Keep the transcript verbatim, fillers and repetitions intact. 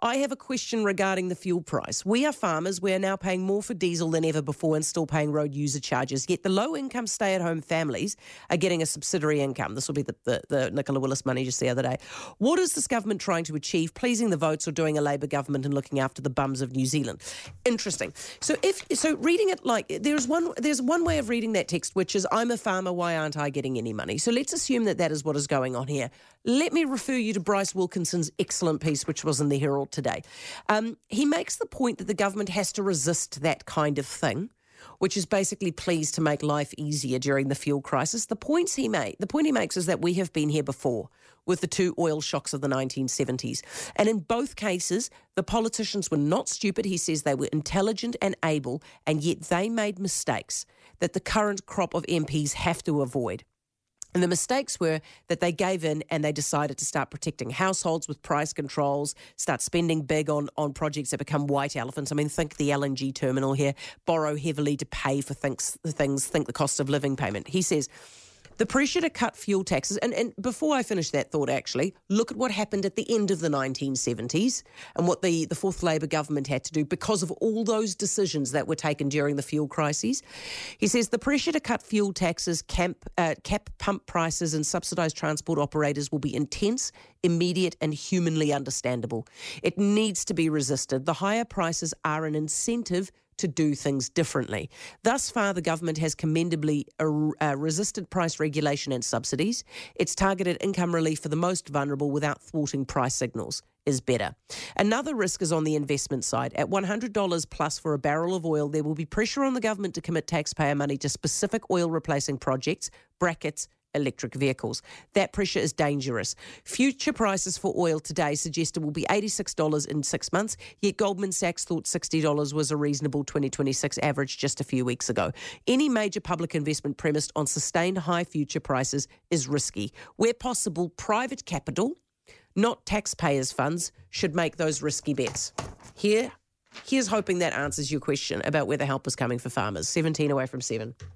I have a question regarding the fuel price. We are farmers. We are now paying more for diesel than ever before and still paying road user charges. Yet the low-income stay-at-home families are getting a subsidiary income. This will be the, the, the Nicola Willis money just the other day. What is this government trying to achieve? Pleasing the votes or doing a Labour government and looking after the bums of New Zealand? Interesting. So if so, reading it like there's one there's one way of reading that text, which is I'm a farmer. Why aren't I getting any money? So let's assume that that is what is going on here. Let me refer you to Bryce Wilkinson's excellent piece, which was in the Herald today. Um, he makes the point that the government has to resist that kind of thing, which is basically pleased to make life easier during the fuel crisis. The points he made, the point he makes is that we have been here before with the two oil shocks of the nineteen seventies. And in both cases, the politicians were not stupid. He says they were intelligent and able, and yet they made mistakes that the current crop of M Ps have to avoid. And the mistakes were that they gave in and they decided to start protecting households with price controls, start spending big on, on projects that become white elephants. I mean, think the L N G terminal here, borrow heavily to pay for things, things think the cost of living payment. He says, the pressure to cut fuel taxes, and, and before I finish that thought actually, look at what happened at the end of the nineteen seventies and what the, the fourth Labour government had to do because of all those decisions that were taken during the fuel crises. He says the pressure to cut fuel taxes, camp, uh, cap pump prices and subsidised transport operators will be intense, immediate and humanly understandable. It needs to be resisted. The higher prices are an incentive to do things differently. Thus far, the government has commendably uh, uh, resisted price regulation and subsidies. It's targeted income relief for the most vulnerable without thwarting price signals is better. Another risk is on the investment side. At one hundred dollars plus for a barrel of oil, there will be pressure on the government to commit taxpayer money to specific oil replacing projects, brackets, electric vehicles. That pressure is dangerous. Future prices for oil today suggest it will be eighty-six dollars in six months, yet Goldman Sachs thought sixty dollars was a reasonable twenty twenty-six average just a few weeks ago. Any major public investment premised on sustained high future prices is risky. Where possible, private capital, not taxpayers' funds, should make those risky bets. Here, here's hoping that answers your question about where the help is coming for farmers. seventeen away from seven.